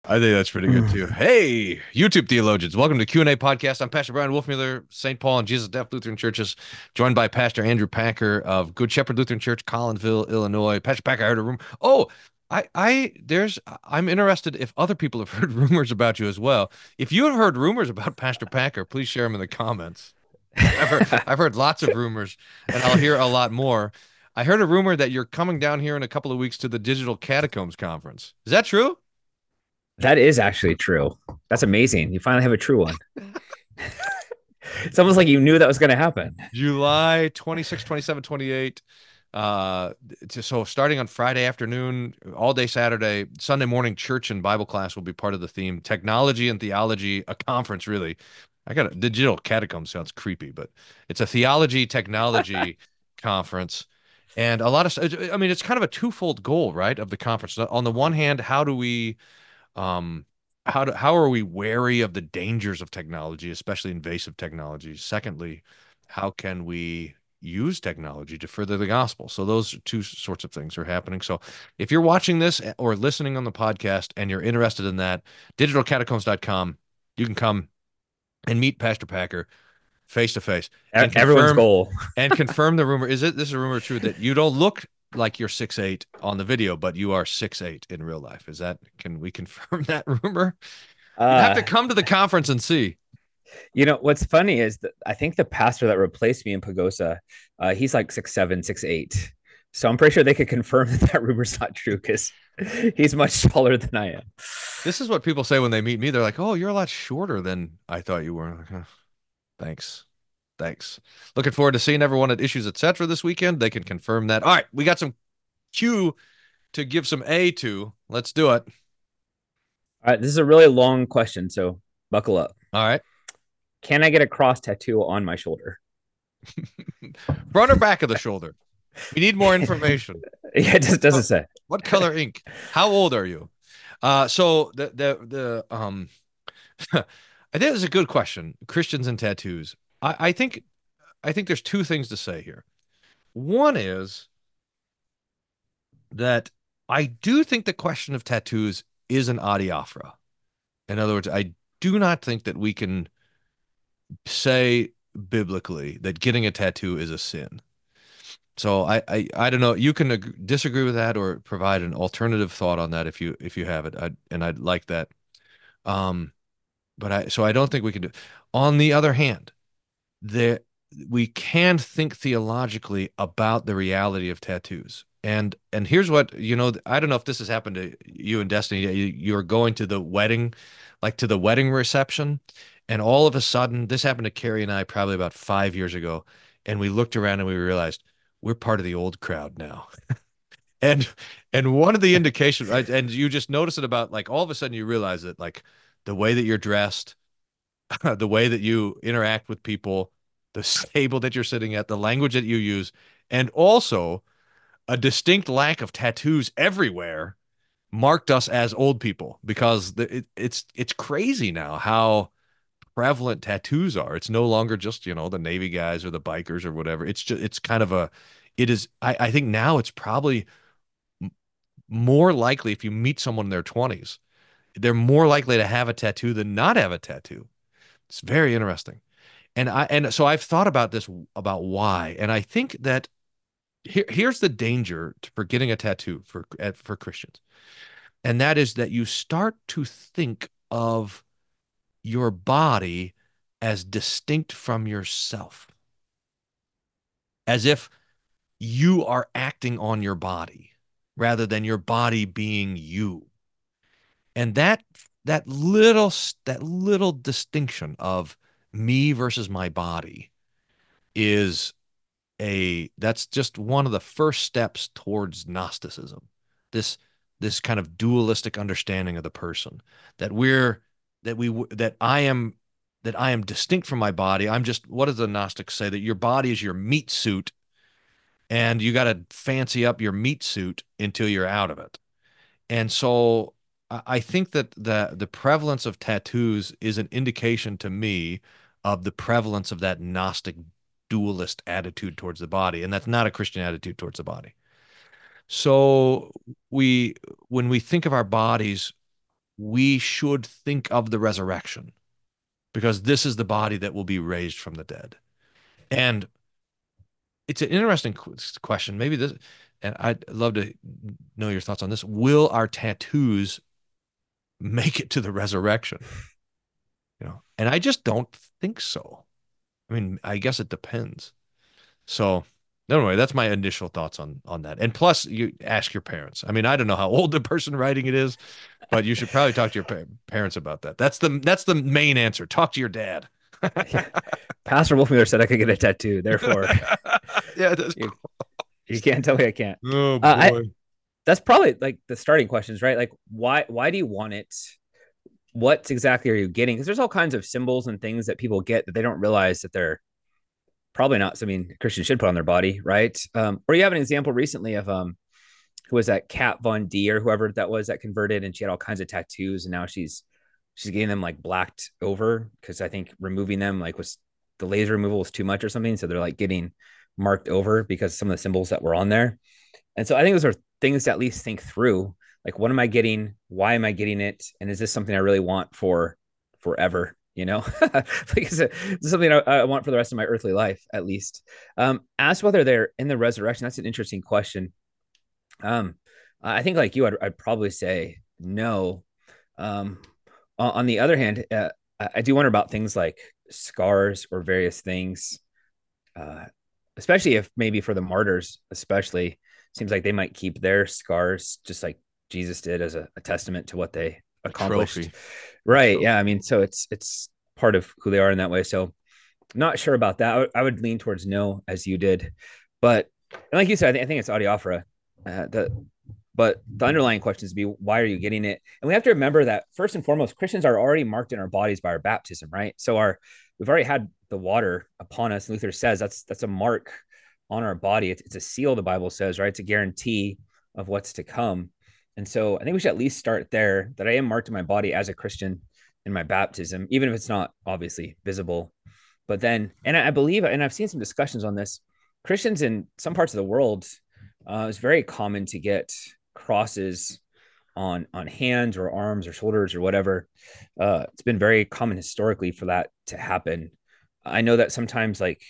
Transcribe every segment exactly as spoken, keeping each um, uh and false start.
I think that's pretty good too. Hey, YouTube theologians, welcome to Q and A podcast. I'm Pastor Brian Wolfmueller, Saint Paul and Jesus Deaf Lutheran Churches, joined by Pastor Andrew Packer of Good Shepherd Lutheran Church, Collinsville, Illinois. Pastor Packer, I heard a rumor. Oh, I, I, there's, I'm interested if other people have heard rumors about you as well. If you have heard rumors about Pastor Packer, please share them in the comments. I've heard, I've heard lots of rumors, and I'll hear a lot more. I heard a rumor that you're coming down here in a couple of weeks to the Digital Catacombs Conference. Is that true? That is actually true. That's amazing. You finally have a true one. It's almost like you knew that was going to happen. July twenty-sixth, twenty-seventh, twenty-eighth. Uh, to, so starting on Friday afternoon, all day Saturday, Sunday morning, church and Bible class will be part of the theme. Technology and theology, a conference, really. I got a digital catacomb sounds creepy, but it's a theology technology conference. And a lot of, I mean, it's kind of a twofold goal, right, of the conference. On the one hand, how do we um, how do, how are we wary of the dangers of technology, especially invasive technology? Secondly, how can we use technology to further the gospel? So those two sorts of things are happening. So if you're watching this or listening on the podcast and you're interested in that, digital catacombs dot com, you can come and meet Pastor Packer face to face and Everyone's confirm goal. and confirm the rumor. Is it this is a rumor true that you don't look like you're six eight on the video, but you are six eight in real life? Is that can we confirm that rumor? You have to Uh, come to the conference and see. you know, what's funny is that I think the pastor that replaced me in Pagosa, uh, he's like six seven, six eight. So I'm pretty sure they could confirm that that rumor's not true because he's much taller than I am. This is what people say when they meet me. They're like, "Oh, you're a lot shorter than I thought you were." Like, "Huh, thanks. Thanks. Looking forward to seeing everyone at Issues Etc. this weekend. They can confirm that. All right, we got some Q to give some A to. Let's do it. All right, this is a really long question, so buckle up. All right. Can I get a cross tattoo on my shoulder? Front or back of the shoulder? We need more information. Yeah, it just doesn't What, say. what color ink? How old are you? Uh, so the the the um, I think it's a good question. Christians and tattoos. I, I think I think there's two things to say here. One is that I do think the question of tattoos is an adiaphora. In other words, I do not think that we can say biblically that getting a tattoo is a sin. So I, I, I don't know. You can ag- disagree with that or provide an alternative thought on that if you if you have it. I, and I'd like that. Um, but I so I don't think we can do. On the other hand, there we can think theologically about the reality of tattoos. And and here's what, you know, I don't know if this has happened to you and Destiny. You, you're going to the wedding, like to the wedding reception, and all of a sudden, this happened to Carrie and I probably about five years ago, and we looked around and we realized we're part of the old crowd now. And and one of the indications, right, and you just notice it about like all of a sudden you realize that like the way that you're dressed, the way that you interact with people, the table that you're sitting at, the language that you use, and also a distinct lack of tattoos everywhere marked us as old people because the, it, it's it's crazy now how prevalent tattoos are. It's no longer just, you know, the Navy guys or the bikers or whatever. It's just it's kind of a it is I, I think now it's probably more likely if you meet someone in their twenties, they're more likely to have a tattoo than not have a tattoo. It's very interesting. And I and so I've thought about this about why, and I think that here here's the danger to, for getting a tattoo for for Christians, and that is that you start to think of your body as distinct from yourself, as if you are acting on your body rather than your body being you. And that that little that little distinction of me versus my body is a that's just one of the first steps towards Gnosticism. This this kind of dualistic understanding of the person that we're that we that I am that I am distinct from my body. I'm just what does the Gnostics say that your body is your meat suit and you got to fancy up your meat suit until you're out of it. And so I think that the the prevalence of tattoos is an indication to me of the prevalence of that Gnostic dualist attitude towards the body, and that's not a Christian attitude towards the body. So we when we think of our bodies, we should think of the resurrection because this is the body that will be raised from the dead. And it's an interesting question. Maybe this, and I'd love to know your thoughts on this. Will our tattoos make it to the resurrection? You know, and I just don't think so. I mean, I guess it depends. So anyway, that's my initial thoughts on on that. And plus, you ask your parents. I mean, I don't know how old the person writing it is, but you should probably talk to your pa parents about that. That's the that's the main answer. Talk to your dad. Yeah. Pastor Wolfmuller said I could get a tattoo. Therefore, yeah, that's you, cool. you can't tell me I can't. Oh boy. Uh, I, that's probably like the starting questions, right? Like, why why do you want it? What exactly are you getting? Because there's all kinds of symbols and things that people get that they don't realize that they're probably not something Christians should put on their body, right? Um, or you have an example recently of um, who was that Kat Von D or whoever that was that converted, and she had all kinds of tattoos, and now she's she's getting them like blacked over because I think removing them like was the laser removal was too much or something, so they're like getting marked over because some of the symbols that were on there. And so I think those are things to at least think through. Like, what am I getting? Why am I getting it? And is this something I really want for forever? You know, like is it, is it something I, I want for the rest of my earthly life, at least? Um, as whether they're in the resurrection, that's an interesting question. Um, I think, like you, I'd, I'd probably say no. Um, on the other hand, uh, I do wonder about things like scars or various things, uh, especially if maybe for the martyrs, especially seems like they might keep their scars just like Jesus did as a, a testament to what they accomplished. Trophy. Right. Trophy. Yeah. I mean, so it's, it's part of who they are in that way. So not sure about that. I, w- I would lean towards no as you did, but like you said, I, th- I think it's adiaphora. Uh, the, but the underlying questions be, why are you getting it? And we have to remember that first and foremost, Christians are already marked in our bodies by our baptism, right? So our, we've already had the water upon us. Luther says that's, that's a mark on our body. It's, it's a seal, the Bible says, right? It's a guarantee of what's to come. And so I think we should at least start there, that I am marked in my body as a Christian in my baptism, even if it's not obviously visible. But then, and I believe, and I've seen some discussions on this, Christians in some parts of the world, uh, it's very common to get crosses on on hands or arms or shoulders or whatever. Uh, it's been very common historically for that to happen. I know that sometimes, like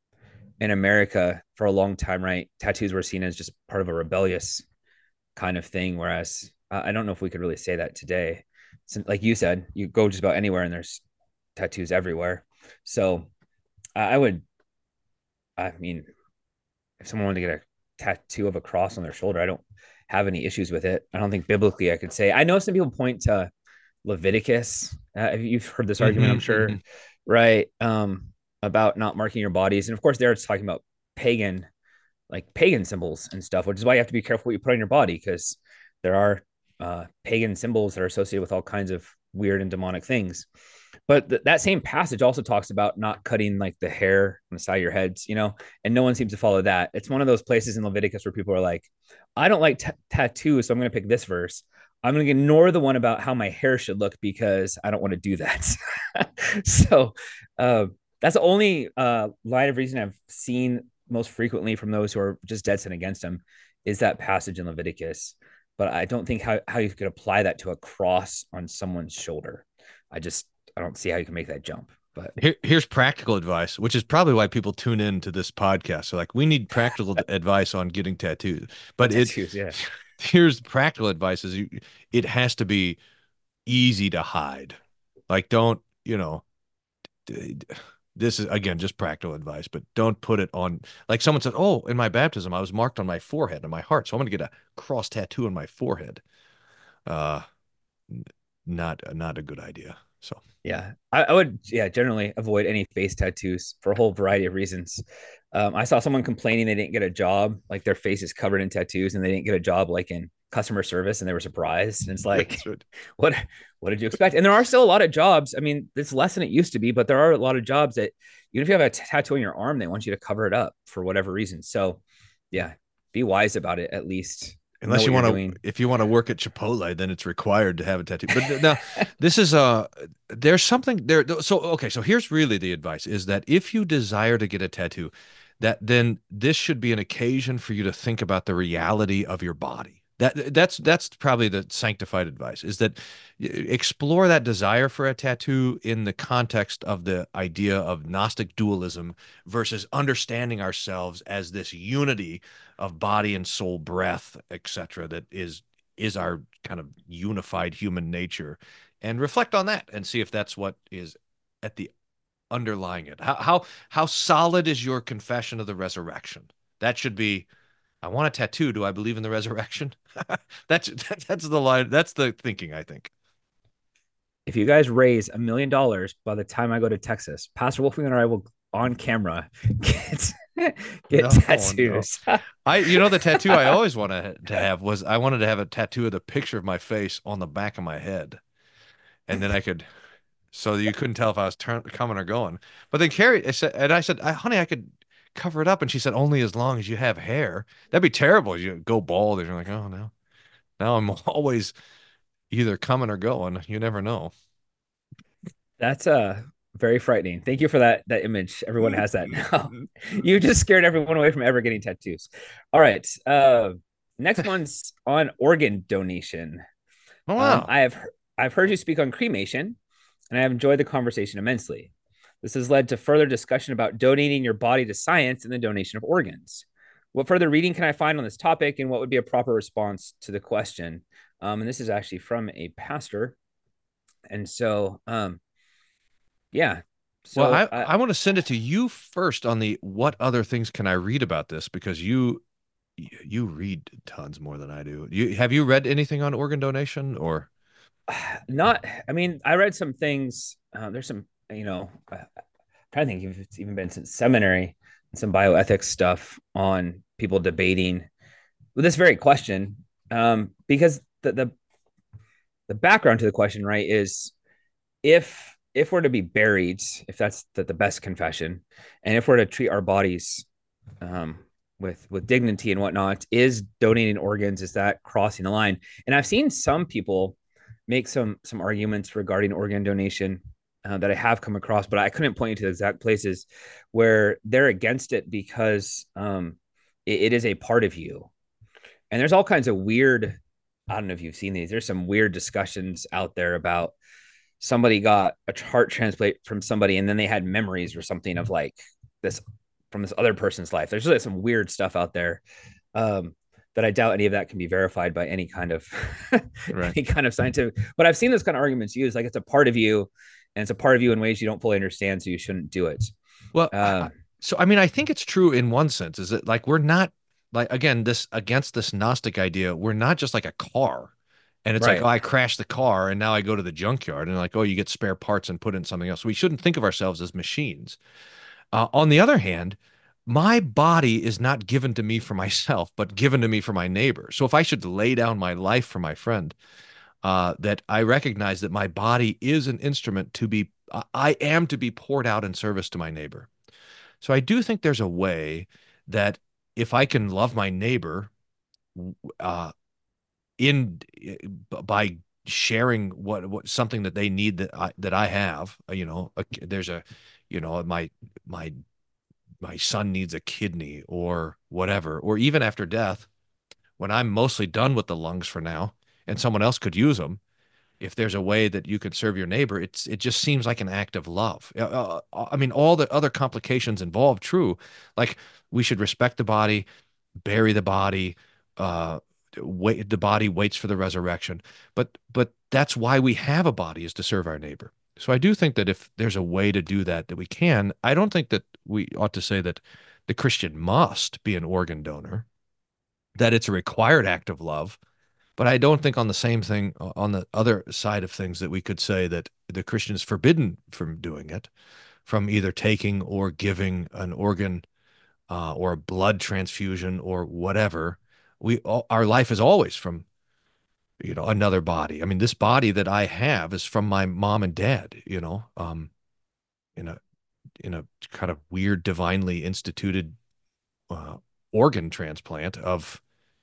in America, for a long time, right, tattoos were seen as just part of a rebellious kind of thing. Whereas uh, I don't know if we could really say that today. So, like you said, you go just about anywhere and there's tattoos everywhere. So uh, I would, I mean, if someone wanted to get a tattoo of a cross on their shoulder, I don't have any issues with it. I don't think biblically I could say. I know some people point to Leviticus. Uh, you've heard this argument, Mm-hmm, I'm sure, mm-hmm. right? Um, about not marking your bodies, and of course, there it's talking about pagan, like pagan symbols and stuff, which is why you have to be careful what you put on your body, because there are uh, pagan symbols that are associated with all kinds of weird and demonic things. But th- that same passage also talks about not cutting like the hair on the side of your heads, you know, and no one seems to follow that. It's one of those places in Leviticus where people are like, I don't like t- tattoos, so I'm going to pick this verse. I'm going to ignore the one about how my hair should look because I don't want to do that. so uh, that's the only uh, line of reason I've seen most frequently from those who are just dead set against him is that passage in Leviticus. But I don't think how, how you could apply that to a cross on someone's shoulder. I just, I don't see how you can make that jump. But Here, here's practical advice, which is probably why people tune in to this podcast. So, like, we need practical advice on getting tattoos. But it, tattoos, yeah. here's practical advice: is you, it has to be easy to hide. Like, don't you know? This is again just practical advice, but don't put it on. Like someone said, "Oh, in my baptism, I was marked on my forehead and my heart, so I'm going to get a cross tattoo on my forehead." Uh, not not a good idea. So. Yeah, I, I would, yeah, generally avoid any face tattoos for a whole variety of reasons. Um, I saw someone complaining they didn't get a job, like their face is covered in tattoos, and they didn't get a job like in customer service, and they were surprised. And it's like, That's right. what, what did you expect? And there are still a lot of jobs. I mean, it's less than it used to be, but there are a lot of jobs that even if you have a t- tattoo on your arm, they want you to cover it up for whatever reason. So, yeah, be wise about it at least. Know Unless what you you're want doing. to, if you want to work at Chipotle, then it's required to have a tattoo. But now, this is uh there's something there. So okay, so here's really the advice: is that if you desire to get a tattoo, that then this should be an occasion for you to think about the reality of your body. That that's that's probably the sanctified advice is that explore that desire for a tattoo in the context of the idea of Gnostic dualism versus understanding ourselves as this unity of body and soul, breath, et cetera, that is is our kind of unified human nature, and reflect on that and see if that's what is at the underlying it. How how how solid is your confession of the resurrection? That should be, I want a tattoo. Do I believe in the resurrection? that's that's the line. That's the thinking, I think. If you guys raise a million dollars by the time I go to Texas, Pastor Wolfgang and I will on camera get get No, no. tattoos. I, you know, the tattoo I always wanted to have was I wanted to have a tattoo of the picture of my face on the back of my head, and then I could, so you couldn't tell if I was turn, coming or going. But then Carrie, I said, and I said, honey, I could cover it up, and she said, only as long as you have hair. That'd be terrible. You go bald, and you're like, oh no, now I'm always either coming or going. You never know. That's uh very frightening. Thank you for that that image. Everyone has that now. You just scared everyone away from ever getting tattoos. All right. Uh next one's on organ donation. Oh, Um, wow. I have I've heard you speak on cremation, and I have enjoyed the conversation immensely. This has led to further discussion about donating your body to science and the donation of organs. What further reading can I find on this topic, and what would be a proper response to the question? Um, and this is actually from a pastor. And so, um, yeah. Well, So, I, uh, I want to send it to you first on the what other things can I read about this because you you read tons more than I do. You have you read anything on organ donation or not, I mean, I read some things. Uh, there's some, you know, uh, I'm trying to think if it's even been since seminary, some bioethics stuff on people debating with this very question. Um, because the, the, the background to the question, right, is if if we're to be buried, if that's the, the best confession, and if we're to treat our bodies um, with with dignity and whatnot, is donating organs, is that crossing the line? And I've seen some people make some some arguments regarding organ donation uh, that I have come across, but I couldn't point you to the exact places where they're against it because um, it, it is a part of you. And there's all kinds of weird, I don't know if you've seen these. There's some weird discussions out there about somebody got a heart transplant from somebody and then they had memories or something of like this from this other person's life. There's really some weird stuff out there um, that I doubt any of that can be verified by any kind of right? any kind of scientific. But I've seen those kind of arguments used, like it's a part of you, and it's a part of you in ways you don't fully understand, so you shouldn't do it. Well, I, Um, so I mean, I think it's true in one sense. Is that like we're not like again this against this Gnostic idea. We're not just like a car, and it's like oh, right. I crashed the car and now I go to the junkyard and like oh, you get spare parts and put in something else. We shouldn't think of ourselves as machines. Uh, on the other hand, my body is not given to me for myself, but given to me for my neighbor. So if I should lay down my life for my friend, uh, that I recognize that my body is an instrument to be, I am to be poured out in service to my neighbor. So I do think there's a way that if I can love my neighbor, uh, in by sharing what what something that they need that I that I have, uh, you know, a, there's a, you know, my my my son needs a kidney or whatever, or even after death, when I'm mostly done with the lungs for now, and someone else could use them, if there's a way that you could serve your neighbor, it's it just seems like an act of love. Uh, uh, I mean, all the other complications involved, true, like we should respect the body, bury the body, uh, wait, the body waits for the resurrection, but but that's why we have a body is to serve our neighbor. So I do think that if there's a way to do that, that we can. I don't think that we ought to say that the Christian must be an organ donor, that it's a required act of love. But I don't think on the same thing, on the other side of things, that we could say that the Christian is forbidden from doing it, from either taking or giving an organ uh, or a blood transfusion or whatever. We our life is always from, you know, another body. I mean, this body that I have is from my mom and dad. You know, um, in a in a kind of weird, divinely instituted uh, organ transplant of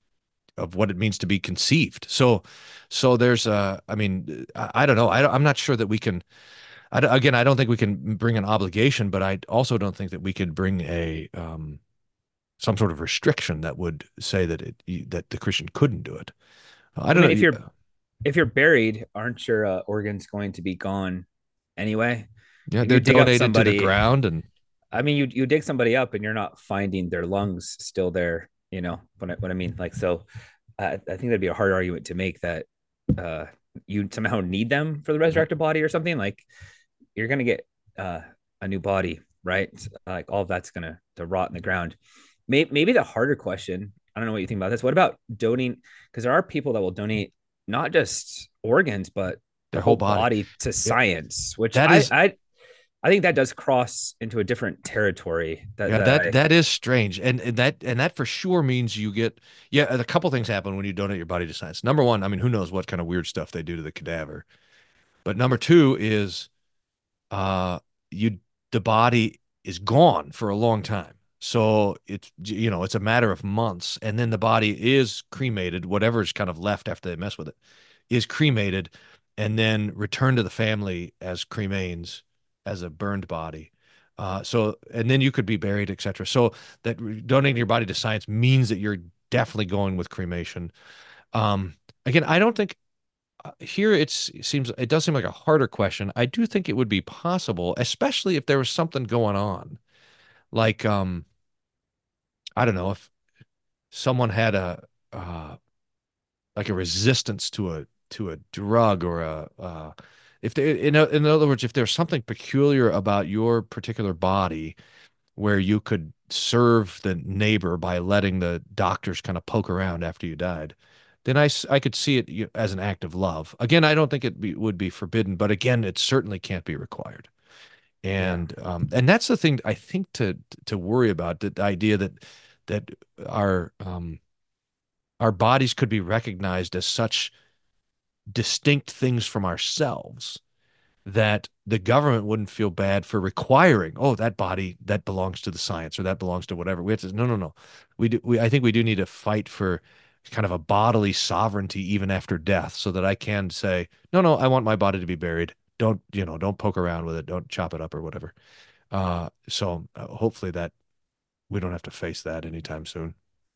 of what it means to be conceived. So, so there's a, I mean, I, I don't know. I, I'm not sure that we can, I, again, I don't think we can bring an obligation, but I also don't think that we could bring a, um, some sort of restriction that would say that it that the Christian couldn't do it. I I don't mean, if know. you're if you're buried, aren't your uh, organs going to be gone anyway? Yeah, If they're you dig up donated to the somebody, ground, and I mean, you you dig somebody up and you're not finding their lungs still there. You know what I, what I mean? Like, so I, I think that'd be a hard argument to make that uh, you somehow need them for the resurrected body or something. Like, you're gonna get uh, a new body, right? Like all of that's gonna to rot in the ground. Maybe, maybe the harder question. I don't know what you think about this. What about donating? Because there are people that will donate not just organs but their their whole whole body. body to Yeah, science, which that I is. I I think that does cross into a different territory. That Yeah, that that I that is strange, and, and that and that for sure means you get. Yeah, a couple things happen when you donate your body to science. Number one, I mean, who knows what kind of weird stuff they do to the cadaver, but number two is uh you the body is gone for a long time. So it's you know it's a matter of months, and then the body is cremated, whatever's kind of left after they mess with it is cremated, and then returned to the family as cremains, as a burned body. Uh, so and then you could be buried, et cetera. So that donating your body to science means that you're definitely going with cremation. Um, Again, I don't think uh, here it's it seems it does seem like a harder question. I do think it would be possible, especially if there was something going on, like um, I don't know if someone had a uh, like a resistance to a to a drug or a uh, if they in o- in other words, if there's something peculiar about your particular body where you could serve the neighbor by letting the doctors kind of poke around after you died, then I, s- I could see it you- as an act of love. Again, I don't think it be, would be forbidden, but again, it certainly can't be required. yeah And um, and that's the thing I think to to worry about, the idea that that our um, our bodies could be recognized as such distinct things from ourselves that the government wouldn't feel bad for requiring, oh, that body that belongs to the science or that belongs to whatever. We have to, no, no, no. We do, we, I think we do need to fight for kind of a bodily sovereignty even after death so that I can say, no, no, I want my body to be buried. Don't, you know, don't poke around with it. Don't chop it up or whatever. Uh, so uh, hopefully that we don't have to face that anytime soon.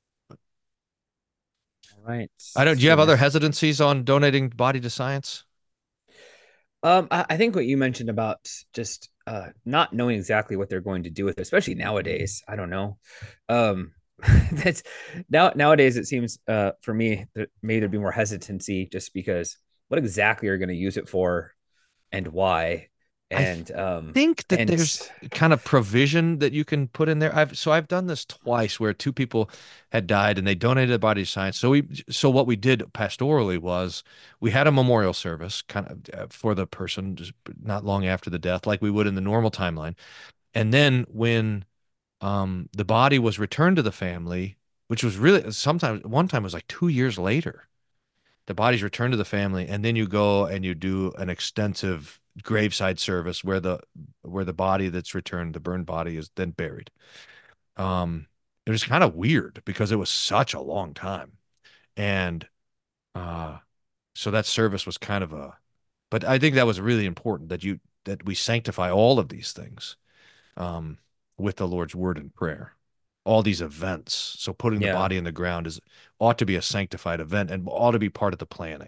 all right, I don't, do you have seeing other as hesitancies on donating body to science? um I, I think what you mentioned about just uh not knowing exactly what they're going to do with it, especially nowadays. I don't know. um that's now nowadays it seems uh for me that maybe there'd be more hesitancy just because what exactly are you going to use it for and why I and um think that and there's kind of provision that you can put in there. I've so I've done this twice where two people had died and they donated the body to science. So we so what we did pastorally was we had a memorial service kind of uh, for the person just not long after the death, like we would in the normal timeline. And then when um, the body was returned to the family, which was really sometimes one time it was like two years later, the body's returned to the family, and then you go and you do an extensive graveside service where the where the body that's returned, the burned body, is then buried. Um, it was kind of weird because it was such a long time, and uh, so that service was kind of a. But I think that was really important that you that we sanctify all of these things um, with the Lord's word and prayer. All these events. So putting the yeah. body in the ground is ought to be a sanctified event and ought to be part of the planning.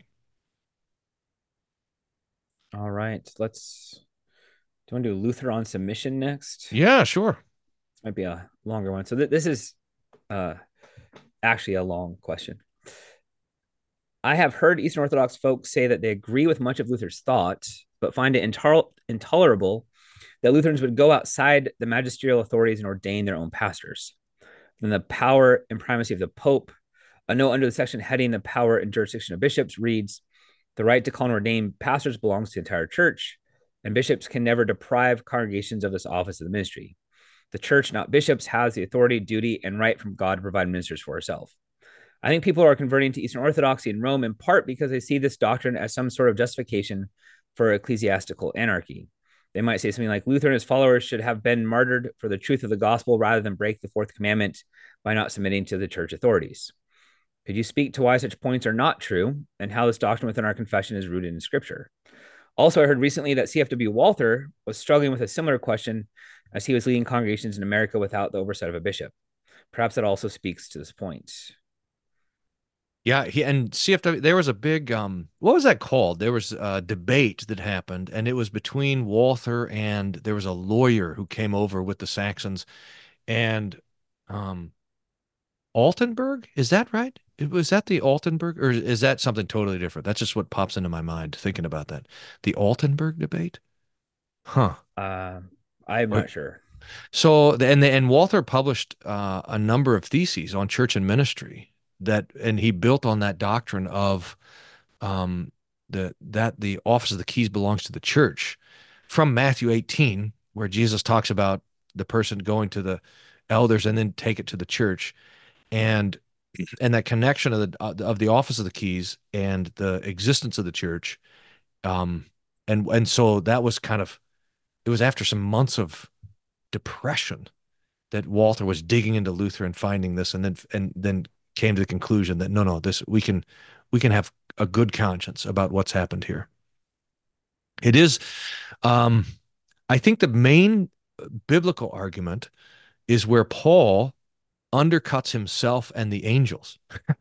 All right, let's do you want to do Luther on submission next? Yeah, sure. This might be a longer one. So th- this is uh actually a long question. I have heard Eastern Orthodox folks say that they agree with much of Luther's thought, but find it intol- intolerable that Lutherans would go outside the magisterial authorities and ordain their own pastors. Then the power and primacy of the Pope, a note under the section heading the power and jurisdiction of bishops reads, the right to call and ordain pastors belongs to the entire church, and bishops can never deprive congregations of this office of the ministry. The church, not bishops, has the authority, duty, and right from God to provide ministers for herself. I think people are converting to Eastern Orthodoxy in Rome in part because they see this doctrine as some sort of justification for ecclesiastical anarchy. They might say something like Luther and his followers should have been martyred for the truth of the gospel rather than break the fourth commandment by not submitting to the church authorities. Could you speak to why such points are not true and how this doctrine within our confession is rooted in scripture? Also, I heard recently that C F W Walther was struggling with a similar question as he was leading congregations in America without the oversight of a bishop. Perhaps that also speaks to this point. Yeah, he and C F W. There was a big um, what was that called? There was a debate that happened, and it was between Walther and there was a lawyer who came over with the Saxons, and um, Altenburg. Is that right? It- Was that the Altenburg, or is that something totally different? That's just what pops into my mind thinking about that. The Altenburg debate? Huh. Uh, I'm Uh, not sure. So, and the, and Walther published uh, a number of theses on church and ministry that, and he built on that doctrine of um, the that the office of the keys belongs to the church from Matthew eighteen, where Jesus talks about the person going to the elders and then take it to the church, and and that connection of the of the office of the keys and the existence of the church. Um, and and so that was kind of it was after some months of depression that Walther was digging into Luther and finding this, and then and then came to the conclusion that no, no, this we can we can have a good conscience about what's happened here. It is, um, I think, the main biblical argument is where Paul undercuts himself and the angels,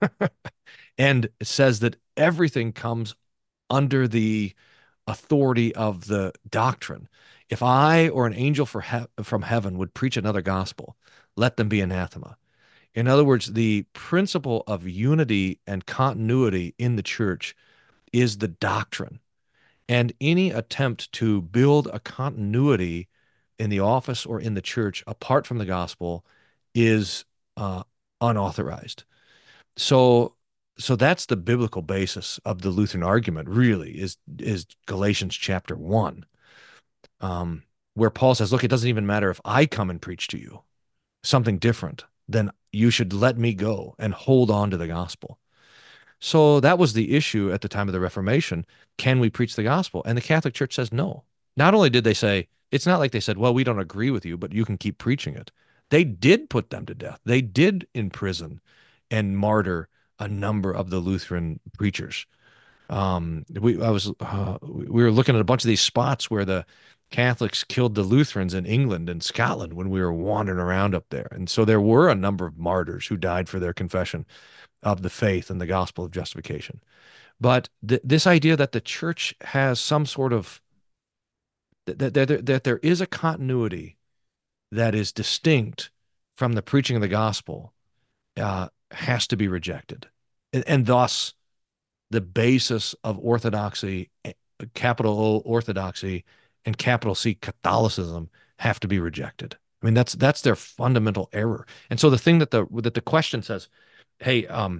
and says that everything comes under the authority of the doctrine. If I or an angel for he from heaven would preach another gospel, let them be anathema. In other words, the principle of unity and continuity in the church is the doctrine. And any attempt to build a continuity in the office or in the church apart from the gospel is uh, unauthorized. So, so that's the biblical basis of the Lutheran argument. Really, is is Galatians chapter one, um, where Paul says, "Look, it doesn't even matter if I come and preach to you something different, then you should let me go and hold on to the gospel." So that was the issue at the time of the Reformation. Can we preach the gospel? And the Catholic Church says no. Not only did they say, it's not like they said, well, we don't agree with you, but you can keep preaching it. They did put them to death. They did imprison and martyr a number of the Lutheran preachers. Um, we I was uh, we were looking at a bunch of these spots where the Catholics killed the Lutherans in England and Scotland when we were wandering around up there. And so there were a number of martyrs who died for their confession of the faith and the gospel of justification. But th this idea that the church has some sort of that, that, that there is a continuity that is distinct from the preaching of the gospel uh, has to be rejected. And, and thus, the basis of orthodoxy, capital O orthodoxy, and capital C Catholicism have to be rejected. I mean, that's that's their fundamental error. And so the thing that the that the question says, hey, um,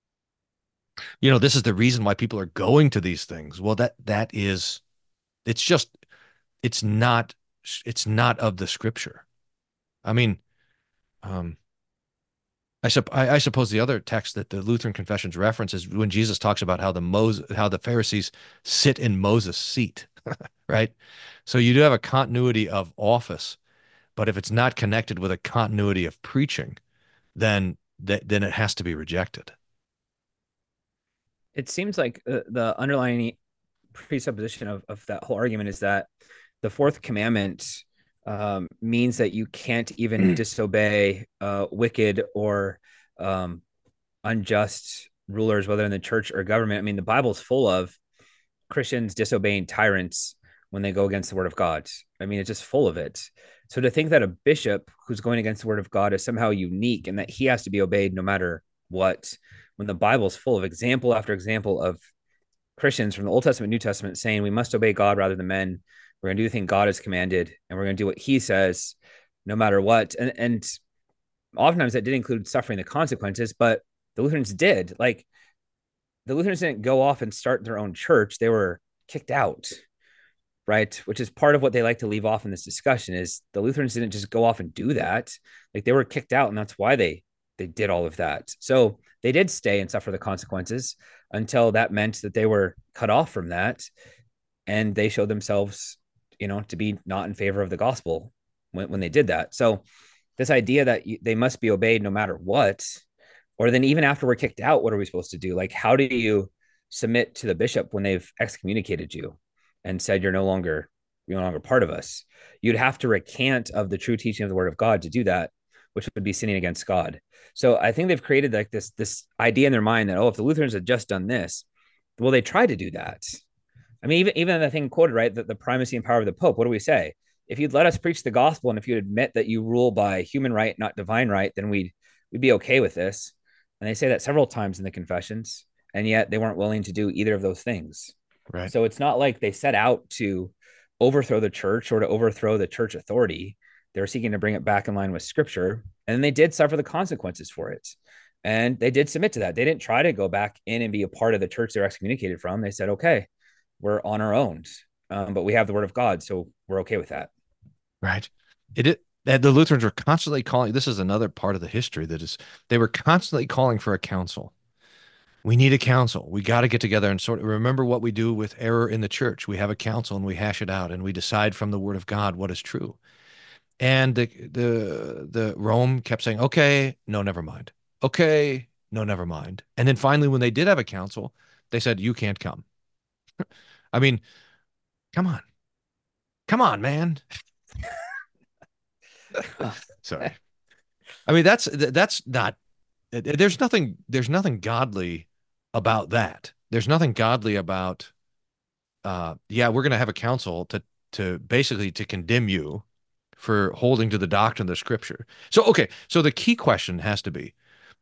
you know, this is the reason why people are going to these things. Well, that that is, it's just, it's not, it's not of the scripture. I mean, um, I, sup I, I suppose the other text that the Lutheran confessions reference is when Jesus talks about how the Moses, how the Pharisees sit in Moses' seat, right? So you do have a continuity of office, but if it's not connected with a continuity of preaching, then that then it has to be rejected. It seems like uh, the underlying presupposition of, of that whole argument is that the fourth commandment um, means that you can't even disobey uh, wicked or um, unjust rulers, whether in the church or government. I mean, the Bible's full of Christians disobeying tyrants when they go against the word of God. I mean, it's just full of it. So to think that a bishop who's going against the word of God is somehow unique and that he has to be obeyed no matter what, when the Bible's full of example after example of Christians from the Old Testament, New Testament saying we must obey God rather than men. We're going to do the thing God has commanded, and we're going to do what He says, no matter what. And and oftentimes that did include suffering the consequences, but the Lutherans did. Like the Lutherans didn't go off and start their own church; they were kicked out, right? Which is part of what they like to leave off in this discussion. Is the Lutherans didn't just go off and do that; like they were kicked out, and that's why they they did all of that. So they did stay and suffer the consequences until that meant that they were cut off from that, and they showed themselves, you know, to be not in favor of the gospel when, when they did that. So this idea that you, they must be obeyed no matter what, or then even after we're kicked out, what are we supposed to do? Like, how do you submit to the bishop when they've excommunicated you and said you're no longer you're no longer part of us? You'd have to recant of the true teaching of the word of God to do that, which would be sinning against God. So I think they've created like this this idea in their mind that, oh, if the Lutherans had just done this, well, they tried to do that. I mean, even even the thing quoted, right, that the primacy and power of the Pope. What do we say? If you'd let us preach the gospel, and if you'd admit that you rule by human right, not divine right, then we'd we'd be okay with this. And they say that several times in the confessions, and yet they weren't willing to do either of those things. Right. So it's not like they set out to overthrow the church or to overthrow the church authority. They were seeking to bring it back in line with scripture, and they did suffer the consequences for it. And they did submit to that. They didn't try to go back in and be a part of the church they're excommunicated from. They said, okay, we're on our own, um, but we have the word of God, so we're okay with that. Right. It, it the Lutherans were constantly calling. This is another part of the history that is they were constantly calling for a council. We need a council. We got to get together and sort of remember what we do with error in the church. We have a council and we hash it out and we decide from the word of God what is true. And the the the Rome kept saying, okay, no, never mind. Okay, no, never mind. And then finally, when they did have a council, they said, you can't come. I mean, come on. Come on, man. Sorry. I mean, that's that's not there's nothing there's nothing godly about that. There's nothing godly about uh yeah, we're going to have a council to to basically to condemn you for holding to the doctrine of the scripture. So okay, so the key question has to be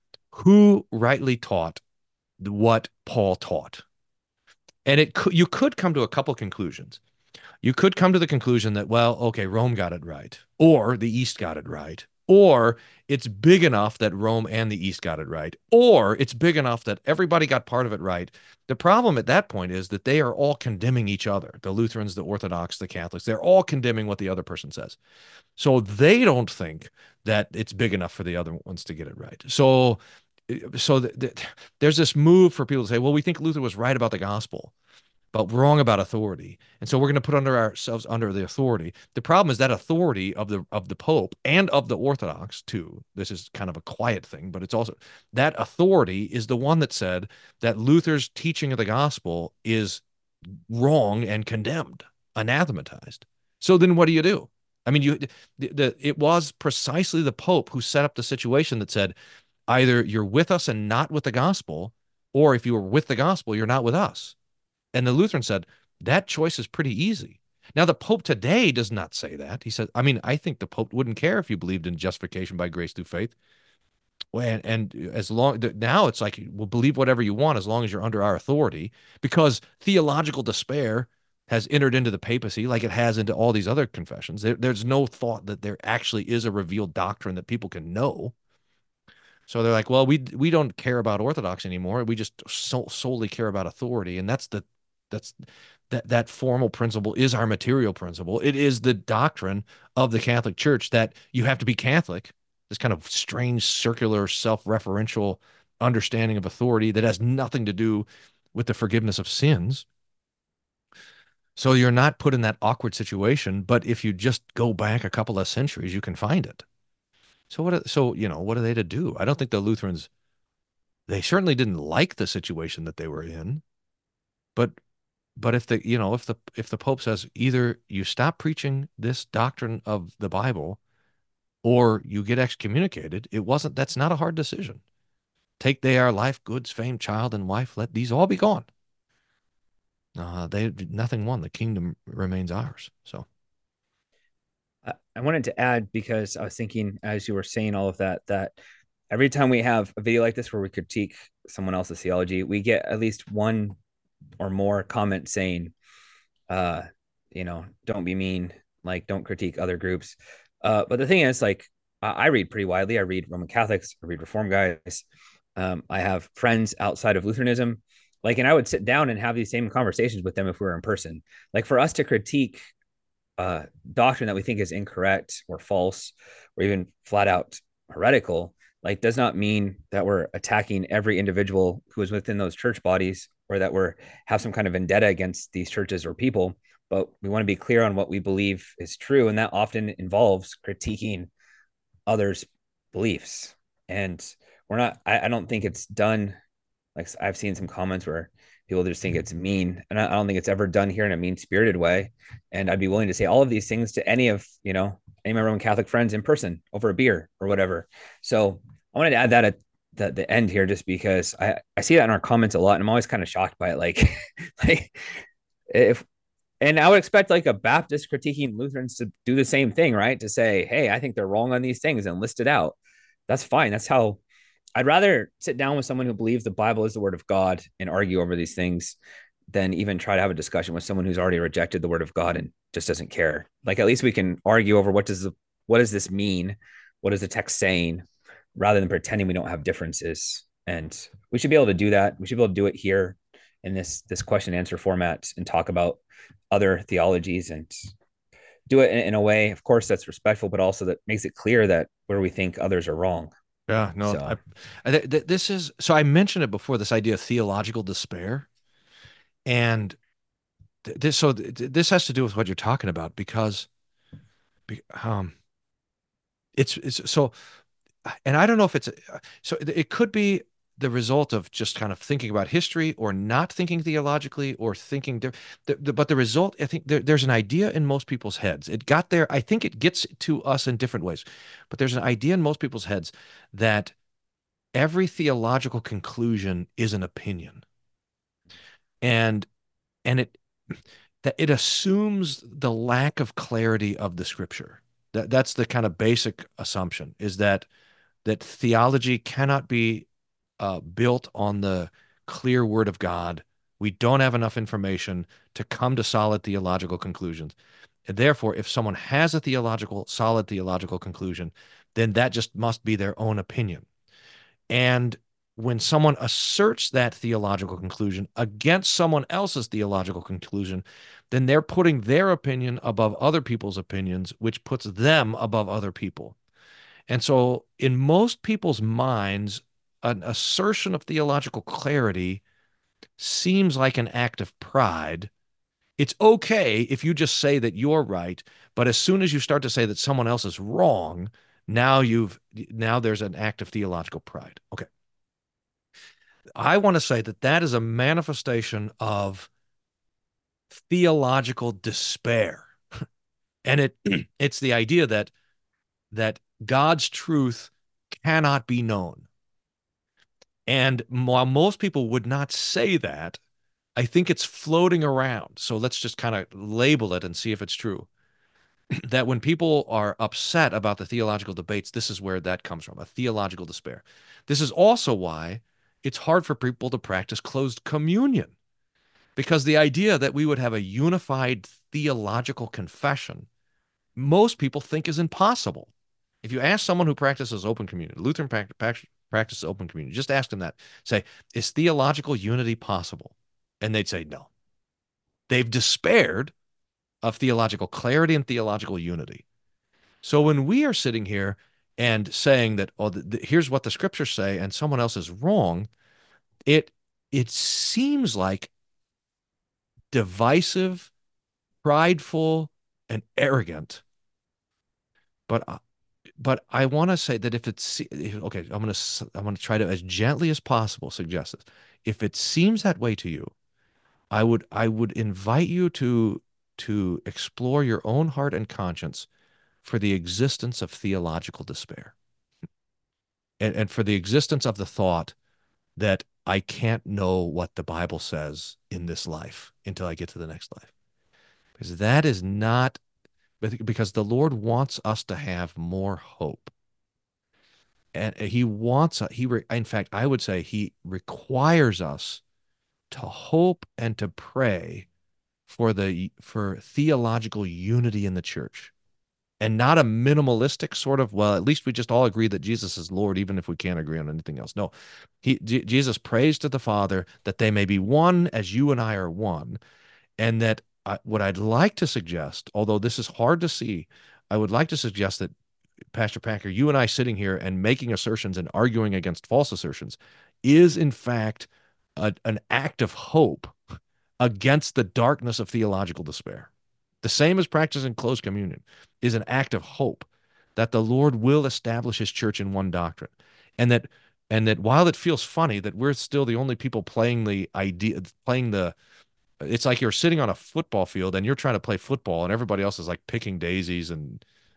who rightly taught what Paul taught? And it could, you could come to a couple conclusions. You could come to the conclusion that, well, okay, Rome got it right, or the East got it right, or it's big enough that Rome and the East got it right, or it's big enough that everybody got part of it right. The problem at that point is that they are all condemning each other. The Lutherans, the Orthodox, the Catholics, they're all condemning what the other person says. So they don't think that it's big enough for the other ones to get it right. So, so th th there's this move for people to say, well, we think Luther was right about the gospel, but wrong about authority. And so we're going to put under ourselves under the authority. The problem is that authority of the of the Pope and of the Orthodox too. This is kind of a quiet thing, but it's also that authority is the one that said that Luther's teaching of the gospel is wrong and condemned, anathematized. So then what do you do? I mean, you the, the it was precisely the Pope who set up the situation that said either you're with us and not with the gospel, or if you were with the gospel, you're not with us. And the Lutheran said, that choice is pretty easy. Now, the Pope today does not say that. He said, I mean, I think the Pope wouldn't care if you believed in justification by grace through faith. And, and as long now it's like, well, believe whatever you want as long as you're under our authority, because theological despair has entered into the papacy like it has into all these other confessions. There, there's no thought that there actually is a revealed doctrine that people can know. So they're like, well, we we don't care about orthodox anymore. We just so, solely care about authority, and that's the that's that that formal principle is our material principle. It is the doctrine of the Catholic Church that you have to be Catholic. This kind of strange, circular, self-referential understanding of authority that has nothing to do with the forgiveness of sins. So you're not put in that awkward situation, but if you just go back a couple of centuries, you can find it. So what? So you know, what are they to do? I don't think the Lutherans. They certainly didn't like the situation that they were in, but but if the you know if the if the Pope says either you stop preaching this doctrine of the Bible, or you get excommunicated, it wasn't. That's not a hard decision. Take they our life, goods, fame, child, and wife. Let these all be gone. Uh, they nothing won. The kingdom remains ours. So. I wanted to add, because I was thinking as you were saying all of that, that every time we have a video like this where we critique someone else's theology, we get at least one or more comment saying, uh, you know, don't be mean, like don't critique other groups. Uh, but the thing is, like, I read pretty widely. I read Roman Catholics, I read Reform guys. Um, I have friends outside of Lutheranism, like, and I would sit down and have these same conversations with them if we were in person. Like, for us to critique uh, doctrine that we think is incorrect or false or even flat out heretical, like, does not mean that we're attacking every individual who is within those church bodies, or that we're have some kind of vendetta against these churches or people. But we want to be clear on what we believe is true, and that often involves critiquing others' beliefs. And we're not. I, I don't think it's done. Like, I've seen some comments where people just think it's mean, and I don't think it's ever done here in a mean spirited way. And I'd be willing to say all of these things to any of, you know, any of my Roman Catholic friends in person over a beer or whatever. So I wanted to add that at the, the end here, just because I, I see that in our comments a lot, and I'm always kind of shocked by it. Like, like if, and I would expect like a Baptist critiquing Lutherans to do the same thing, right? To say, hey, I think they're wrong on these things and list it out. That's fine. That's how I'd rather sit down with someone who believes the Bible is the word of God and argue over these things than even try to have a discussion with someone who's already rejected the word of God and just doesn't care. Like at least we can argue over what does the what does this mean? What is the text saying? Rather than pretending we don't have differences. And we should be able to do that. We should be able to do it here in this this question and answer format and talk about other theologies and do it in, in a way, of course, that's respectful, but also that makes it clear that where we think others are wrong. Yeah, no, So I, I, th this is, so I mentioned it before, this idea of theological despair. And th this, so th this has to do with what you're talking about because, um, it's, it's so, and I don't know if it's, so it could be the result of just kind of thinking about history or not thinking theologically or thinking, the, the, but the result, I think there, there's an idea in most people's heads. It got there. I think it gets to us in different ways, but there's an idea in most people's heads that every theological conclusion is an opinion. And, and it, that it assumes the lack of clarity of the scripture. That, that's the kind of basic assumption, is that that theology cannot be uh, built on the clear word of God. We don't have enough information to come to solid theological conclusions. And therefore, if someone has a theological, solid theological conclusion, then that just must be their own opinion. And when someone asserts that theological conclusion against someone else's theological conclusion, then they're putting their opinion above other people's opinions, which puts them above other people. And so, in most people's minds, an assertion of theological clarity seems like an act of pride. It's okay if you just say that you're right, but as soon as you start to say that someone else is wrong, now you've now there's an act of theological pride. Okay. I want to say that that is a manifestation of theological despair. And it it's the idea that that God's truth cannot be known. And while most people would not say that, I think it's floating around. So let's just kind of label it and see if it's true. That when people are upset about the theological debates, this is where that comes from, a theological despair. This is also why it's hard for people to practice closed communion, because the idea that we would have a unified theological confession, most people think is impossible. If you ask someone who practices open communion, Lutheran practices open communion, just ask them that. Say, is theological unity possible? And they'd say no. They've despaired of theological clarity and theological unity. So when we are sitting here and saying that, oh, the, the, here's what the scriptures say, and someone else is wrong, it it seems like divisive, prideful, and arrogant. But uh, but I want to say that if it's okay, I'm going to I'm going to try to, as gently as possible, suggest this. If it seems that way to you, I would I would invite you to to explore your own heart and conscience for the existence of theological despair, and, and for the existence of the thought that I can't know what the Bible says in this life until I get to the next life. Because that is not, because the Lord wants us to have more hope. And he wants, he, in fact, I would say he requires us to hope and to pray for the, for theological unity in the church. And not a minimalistic sort of, well, at least we just all agree that Jesus is Lord, even if we can't agree on anything else. No, he, J Jesus prays to the Father that they may be one as you and I are one. And that I, what I'd like to suggest, although this is hard to see, I would like to suggest that, Pastor Packer, you and I sitting here and making assertions and arguing against false assertions is, in fact, a, an act of hope against the darkness of theological despair. The same as practicing closed communion is an act of hope that the Lord will establish his church in one doctrine. And that and that while it feels funny that we're still the only people playing the idea, playing the, it's like you're sitting on a football field and you're trying to play football and everybody else is like picking daisies and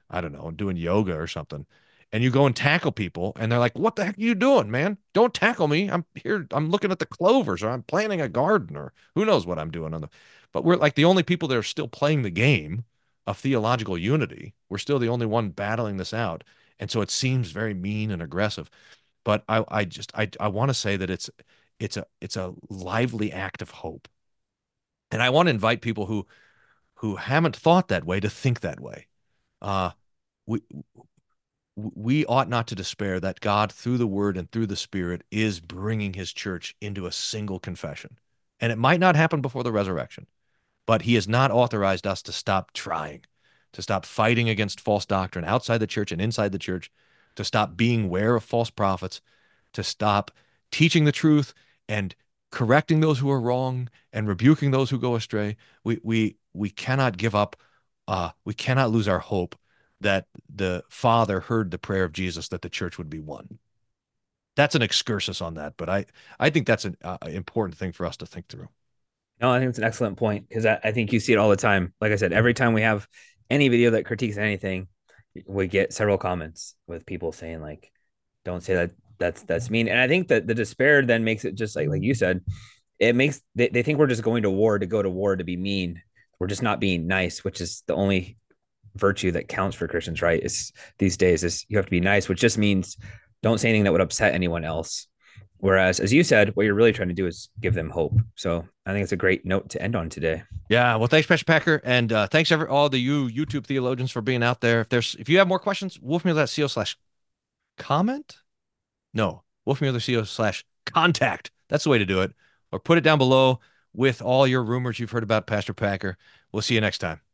I don't know, doing yoga or something. And you go and tackle people, and they're like, "What the heck are you doing, man? Don't tackle me. I'm here. I'm looking at the clovers, or I'm planting a garden, or who knows what I'm doing on the." But we're like the only people that are still playing the game of theological unity. We're still the only one battling this out, and so it seems very mean and aggressive. But I, I just, I, I want to say that it's, it's a, it's a lively act of hope, and I want to invite people who, who haven't thought that way to think that way. Uh, we we ought not to despair that God, through the Word and through the Spirit, is bringing His church into a single confession. And it might not happen before the resurrection, but He has not authorized us to stop trying, to stop fighting against false doctrine outside the church and inside the church, to stop being aware of false prophets, to stop teaching the truth and correcting those who are wrong and rebuking those who go astray. We we we cannot give up. Uh, we cannot lose our hope that the Father heard the prayer of Jesus that the church would be one. That's an excursus on that, but I I think that's an uh, important thing for us to think through. No, I think it's an excellent point because I, I think you see it all the time. Like I said, every time we have any video that critiques anything, we get several comments with people saying like, "Don't say that. That's that's mean." And I think that the despair then makes it just like like you said, it makes they, they think we're just going to war to go to war to be mean. We're just not being nice, which is the only virtue that counts for Christians, right? Is these days is you have to be nice, which just means don't say anything that would upset anyone else. Whereas, as you said, what you're really trying to do is give them hope. So I think it's a great note to end on today. Yeah, well, thanks, Pastor Packer, and uh, thanks every all the you YouTube theologians for being out there. If there's if you have more questions, wolfmueller.co slash comment. No, wolfmueller.co slash contact. That's the way to do it. Or put it down below with all your rumors you've heard about Pastor Packer. We'll see you next time.